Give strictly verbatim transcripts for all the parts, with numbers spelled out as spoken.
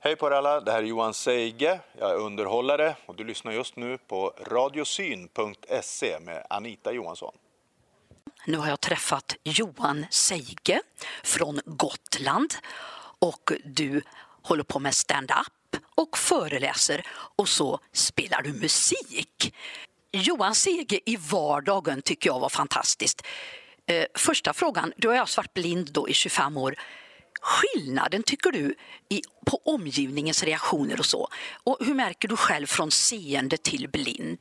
Hej på er alla, det här är Johan Seige, jag är underhållare och du lyssnar just nu på radiosyn punkt se med Anita Johansson. Nu har jag träffat Johan Seige från Gotland och du håller på med stand-up och föreläser och så spelar du musik. Johan Seige i vardagen tycker jag var fantastiskt. Eh, första frågan, du har jag varit blind då i tjugofem år. Skillnaden tycker du i, på omgivningens reaktioner och så? Och hur märker du själv från seende till blind?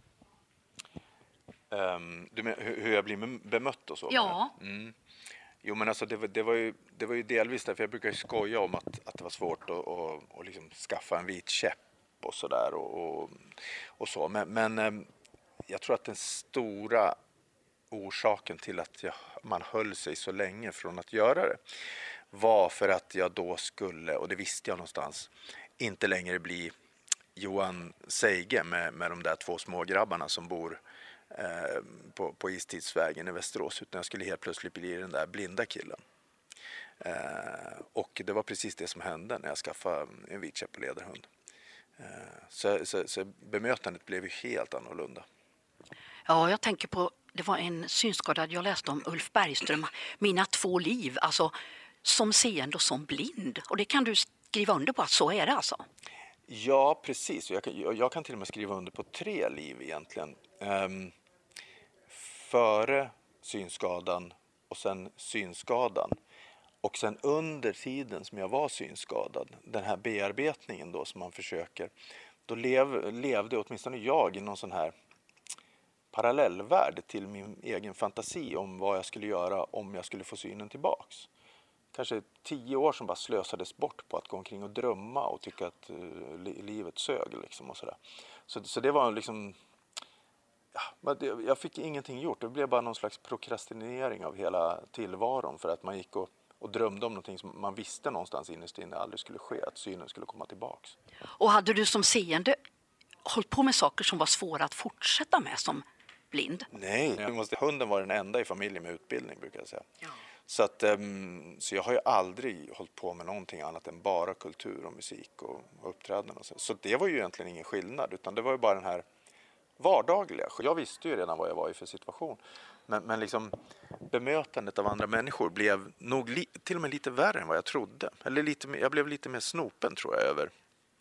Um, du men, hur, hur jag blir bemött och så? Ja. Mm. Jo men alltså det var, det var, ju, det var ju delvis därför jag brukar skoja om att, att det var svårt att, att, att liksom skaffa en vit käpp och sådär och, och, och så. Men, men um, jag tror att den stora orsaken till att jag, man höll sig så länge från att göra det var för att jag då skulle, och det visste jag någonstans, inte längre bli Johan Seige med, med de där två små grabbarna som bor eh, på, på Istidsvägen i Västerås, utan jag skulle helt plötsligt bli den där blinda killen. Eh, och det var precis det som hände när jag skaffade en vit käpp och ledarhund. Eh, så, så, så bemötandet blev ju helt annorlunda. Ja, jag tänker på, det var en synskadad jag läste om, Ulf Bergström, Mina två liv, alltså som seende och som blind. Och det kan du skriva under på att så är det alltså? Ja, precis. Jag kan, jag kan till och med skriva under på tre liv egentligen. Um, före synskadan och sen synskadan. Och sen under tiden som jag var synskadad, den här bearbetningen då som man försöker, då lev, levde åtminstone jag i någon sån här parallellvärld till min egen fantasi om vad jag skulle göra om jag skulle få synen tillbaks. Kanske tio år som bara slösades bort på att gå omkring och drömma och tycka att uh, li- livet sög liksom och sådär. Så, så det var liksom, ja, jag fick ingenting gjort. Det blev bara någon slags prokrastinering av hela tillvaron för att man gick och, och drömde om någonting som man visste någonstans innerst inne aldrig skulle ske, att synen skulle komma tillbaks. Och hade du som seende hållit på med saker som var svåra att fortsätta med som blind? Nej, jag måste, hunden var den enda i familjen med utbildning brukar jag säga. Ja. Så, att, um, så jag har ju aldrig hållit på med någonting annat än bara kultur och musik och, och uppträdanden. Och så. så det var ju egentligen ingen skillnad, utan det var ju bara den här vardagliga. Jag visste ju redan vad jag var i för situation. Men, men liksom, bemötandet av andra människor blev nog li, till och med lite värre än vad jag trodde. Eller lite, jag blev lite mer snopen tror jag över,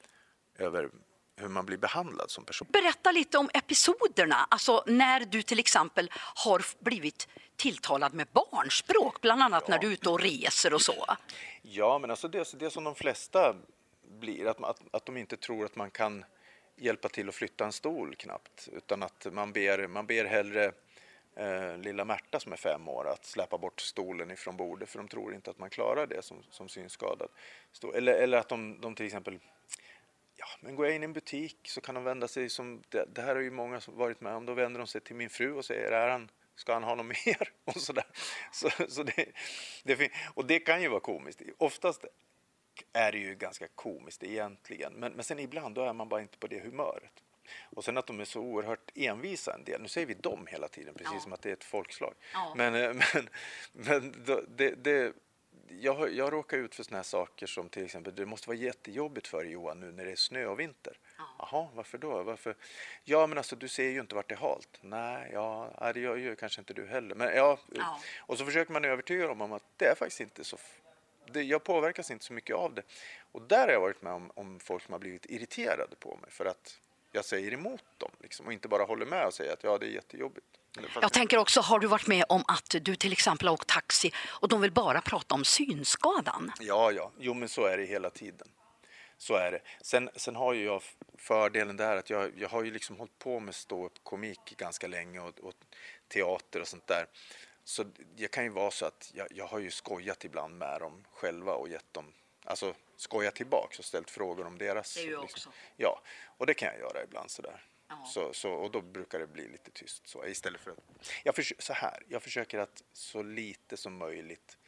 över hur man blir behandlad som person. Berätta lite om episoderna, alltså när du till exempel har blivit tilltalad med barnspråk, bland annat ja. När du är ute och reser och så. Ja, men alltså det, det som de flesta blir, att, att, att de inte tror att man kan hjälpa till att flytta en stol knappt, utan att man ber, man ber hellre eh, lilla Märta som är fem år att släppa bort stolen ifrån bordet, för de tror inte att man klarar det som, som synskadad. Eller, eller att de, de till exempel, ja, men går jag in i en butik så kan de vända sig som, det, det här har ju många som varit med om, då vänder de sig till min fru och säger, är han, ska han ha något mer? Och sådär. Så, så det, det, och det kan ju vara komiskt. Oftast är det ju ganska komiskt egentligen, men, men sen ibland då är man bara inte på det humöret. Och sen att de är så oerhört envisa en del. Nu säger vi dem hela tiden, precis ja. Som att det är ett folkslag. Ja. Men, men, men då, det... det Jag, jag råkar ut för såna här saker som till exempel, det måste vara jättejobbigt för Johan nu när det är snö och vinter. Jaha, ja. Varför då? Varför? Ja, men alltså du ser ju inte vart det är halt. Nej, ja, det gör ju kanske inte du heller. Men ja, ja. Och så försöker man övertyga dem om att det är faktiskt inte så, det, jag påverkas inte så mycket av det. Och där har jag varit med om, om folk som har blivit irriterade på mig för att jag säger emot dem liksom, och inte bara håller med och säger att ja, det är jättejobbigt. Jag tänker också, har du varit med om att du till exempel har åkt taxi och de vill bara prata om synskadan? Ja, ja. Jo, men så är det hela tiden. Så är det. Sen, sen har ju jag fördelen där att jag, jag har ju liksom hållit på med stå-upp-komik ganska länge och, och teater och sånt där. Så det kan ju vara så att jag, jag har ju skojat ibland med dem själva och gett dem, alltså skojat tillbaka och ställt frågor om deras. Det är ju liksom. också. Ja, och det kan jag göra ibland sådär. Ja. Så, så, och då brukar det bli lite tyst så, istället för att jag, förs- så här, jag försöker att så lite som möjligt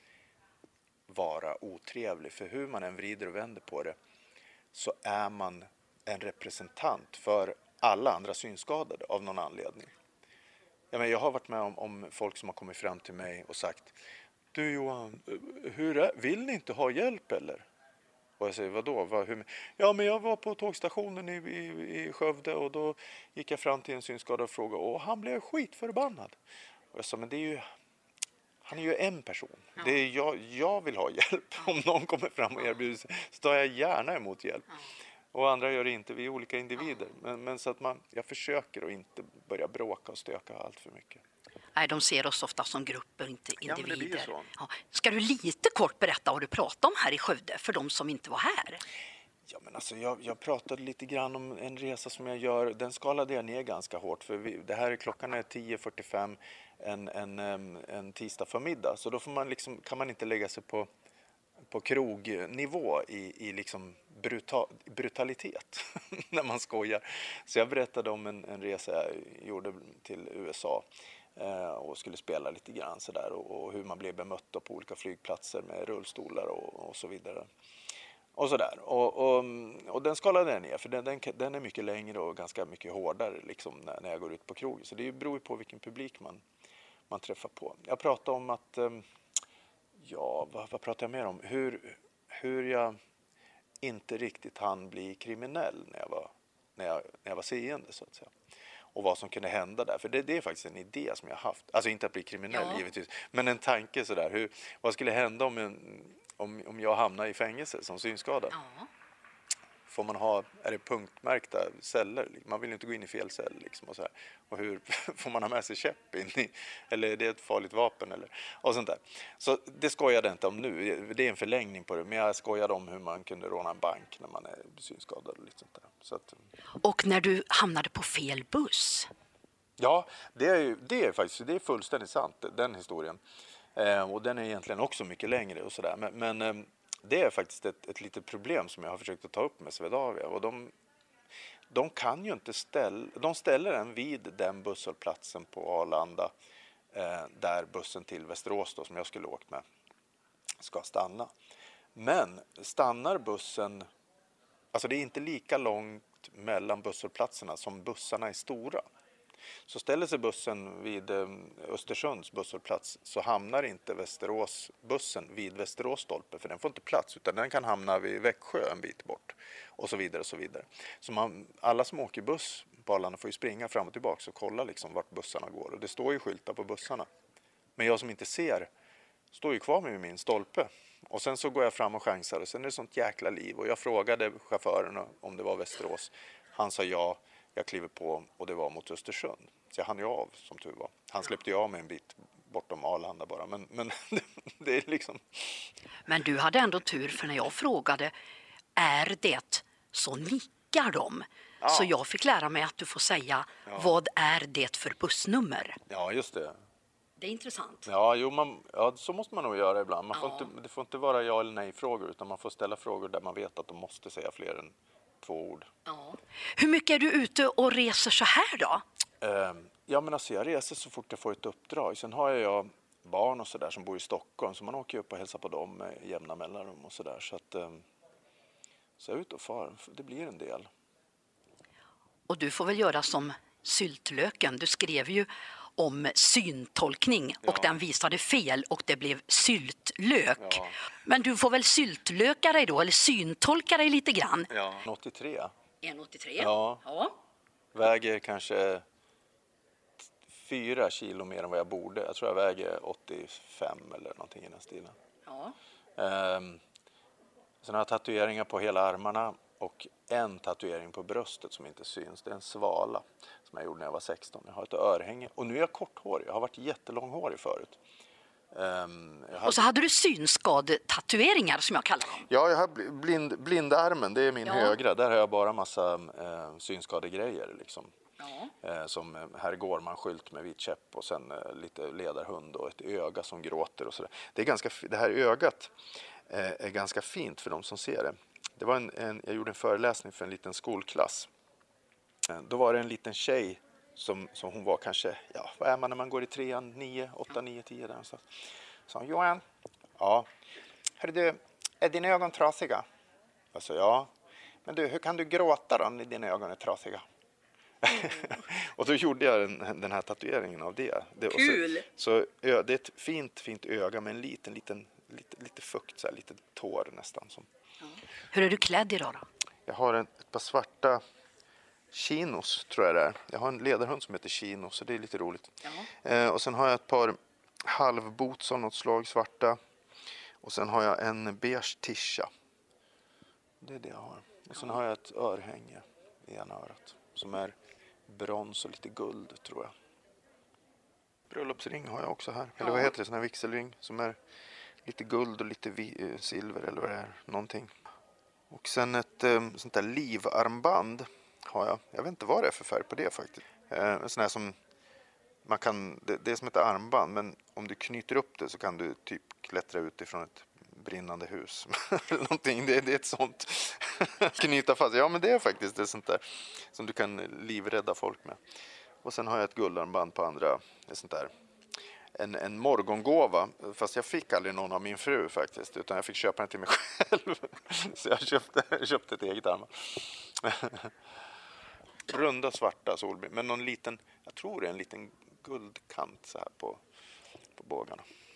vara otrevlig, för hur man än vrider och vänder på det så är man en representant för alla andra synskadade av någon anledning. Ja, men jag har varit med om, om folk som har kommit fram till mig och sagt, du Johan, hur är, vill ni inte ha hjälp eller? Och jag säger, vadå? Vad, hur? Ja, men jag var på tågstationen i, i, i Skövde och då gick jag fram till en synskadad och frågade och han blev skitförbannad. Och jag sa, men det är ju, han är ju en person. Ja. Det är jag, jag vill ha hjälp. Ja. Om någon kommer fram och erbjuder sig så tar jag gärna emot hjälp. Ja. Och andra gör det inte, vi är olika individer. Ja. Men, men så att man, jag försöker att inte börja bråka och stöka allt för mycket. Nej, de ser oss ofta som grupper, inte individer. Ja, men det blir ju så. Ja. Ska du lite kort berätta vad du pratade om här i Skövde för de som inte var här? Ja, men alltså, jag, jag pratade lite grann om en resa som jag gör. Den skalade jag ner ganska hårt. För vi, det här, klockan är tio fyrtiofem en, en, en tisdag förmiddag. Så då får man liksom, kan man inte lägga sig på, på krognivå i, i liksom brutal, brutalitet när man skojar. Så jag berättade om en, en resa jag gjorde till U S A. Och skulle spela lite grann så där, och, och hur man blev bemött på olika flygplatser med rullstolar och, och så vidare. Och så där. Och, och, och den skalade jag ner, för den, den, den är mycket längre och ganska mycket hårdare liksom, när, när jag går ut på krogen. Så det beror ju på vilken publik man, man träffar på. Jag pratade om att, ja, vad, vad pratade jag mer om? Hur, hur jag inte riktigt hann bli kriminell när jag var, när jag, när jag var seende, så att säga. Och vad som kunde hända där. För det, det är faktiskt en idé som jag har haft. Alltså inte att bli kriminell, ja. Givetvis. Men en tanke sådär. Hur, vad skulle hända om, en, om, om jag hamnar i fängelse som synskadad? Ja. Får man ha, är det punktmärkta celler? Man vill ju inte gå in i fel cell. Liksom, och, så här. Och hur får man ha med sig käpp in i? Eller är det ett farligt vapen? Eller, och sånt där. Så det skojade jag inte om nu. Det är en förlängning på det. Men jag skojade om hur man kunde råna en bank när man är synskadad. Och lite sånt där. Så att, och när du hamnade på fel buss? Ja, det är, ju, det är faktiskt det är fullständigt sant, den historien. Eh, och den är egentligen också mycket längre och sådär. Men, men eh, det är faktiskt ett, ett litet problem som jag har försökt att ta upp med Swedavia. Och de, de kan ju inte ställa, de ställer en vid den busshållplatsen på Arlanda eh, där bussen till Västerås då, som jag skulle åkt med ska stanna. Men stannar bussen, alltså det är inte lika långt mellan busshållplatserna som bussarna är stora. Så ställer sig bussen vid Östersunds busshållplats så hamnar inte Västeråsbussen vid Västerås stolpe, för den får inte plats, utan den kan hamna vid Växjö en bit bort och så vidare och så vidare. Så man, alla som åker buss på Arlanda får ju springa fram och tillbaka och kolla liksom vart bussarna går, och det står ju skyltar på bussarna. Men jag som inte ser står ju kvar med min stolpe. Och sen så går jag fram och chansar och sen är det sånt jäkla liv. Och jag frågade chauffören om det var Västerås. Han sa ja, jag kliver på och det var mot Östersund. Så jag hann ju av som tur var. Han släppte ju av mig en bit bortom Arlanda bara. Men, men det är liksom... Men du hade ändå tur, för när jag frågade är det, så nickar de. Ja. Så jag fick lära mig att du får säga ja. Vad är det för bussnummer? Ja, just det. Det är intressant. Ja, jo, man, ja, så måste man nog göra ibland. Man får ja. inte, det får inte vara ja eller nej frågor, utan man får ställa frågor där man vet att de måste säga fler än två ord. Ja. Hur mycket är du ute och reser så här då? Uh, ja, men alltså jag reser så fort jag får ett uppdrag. Sen har jag barn och så där som bor i Stockholm, så man åker upp och hälsar på dem med jämna mellanrum och så där. Så att um, så jag är ute och far. Det blir en del. Och du får väl göra som syltlöken. Du skrev ju om syntolkning och ja. Den visade fel och det blev syltlök. Ja. Men du får väl syltlöka dig då, eller syntolka dig lite grann. Ja, en åttiotre. en åttiotre? Ja. ja. Väger kanske fyra kilo mer än vad jag borde. Jag tror jag väger åttiofem eller någonting i den stilen. Ja. Um, sen har jag tatueringar på hela armarna och en tatuering på bröstet som inte syns. Det är en svala som jag gjorde när jag var sexton. Jag har ett örhänge och nu är jag korthårig. Jag har varit jättelånghårig förut. Um, hade... Och så hade du synskadetatueringar som jag kallar dem. Ja, jag har blind, blindarmen, det är min ja. högra. Där har jag bara massa eh, synskadegrejer liksom. Ja. Eh, som herr Gårman-skylt med vit käpp och sen eh, lite ledarhund och ett öga som gråter och sådär. Det, är ganska, det här ögat eh, är ganska fint för de som ser det. Det var en, en, jag gjorde en föreläsning för en liten skolklass. Eh, då var det en liten tjej som, som hon var kanske, ja, vad är man när man går i trean, nio, åtta, nio, tio där någonstans. Så hon, Johan, ja, hörru du, är dina ögon trasiga? Jag sa ja, men du, hur kan du gråta då när dina ögon är trasiga? Mm. Och då gjorde jag den, den här tatueringen av det. det Kul! Så, så ö, det är ett fint, fint öga med en liten, liten, lite, lite fukt, så här, lite tår nästan. Som. Ja. Hur är du klädd idag då? Jag har en, ett par svarta chinos, tror jag det är. Jag har en ledarhund som heter Chino, så det är lite roligt. Eh, och sen har jag ett par halvboots av något slag, svarta. Och sen har jag en beige tisha. Det är det jag har. Och sen har jag ett örhänge i ena örat som är brons och lite guld, tror jag. Bröllopsring har jag också här. Eller vad heter det? Sån här vigselring som är lite guld och lite vi- silver eller vad det är. Någonting. Och sen ett um, sånt där livarmband har jag. Jag vet inte vad det är för färg på det faktiskt. Eh, en sån här som man kan, det, det är som ett armband, men om du knyter upp det så kan du typ klättra ut ifrån ett brinnande hus. Eller någonting. Det, det är ett sånt. Knyta fast. Ja, men det är faktiskt ett sånt där som du kan livrädda folk med. Och sen har jag ett guldarmband på andra, ett sånt där. En, en morgongåva, fast jag fick aldrig någon av min fru faktiskt, utan jag fick köpa den till mig själv. Så jag köpte, köpte ett eget armband. Runda svarta solbrillor, men någon liten, jag tror det är en liten guldkant så här på, på bågarna.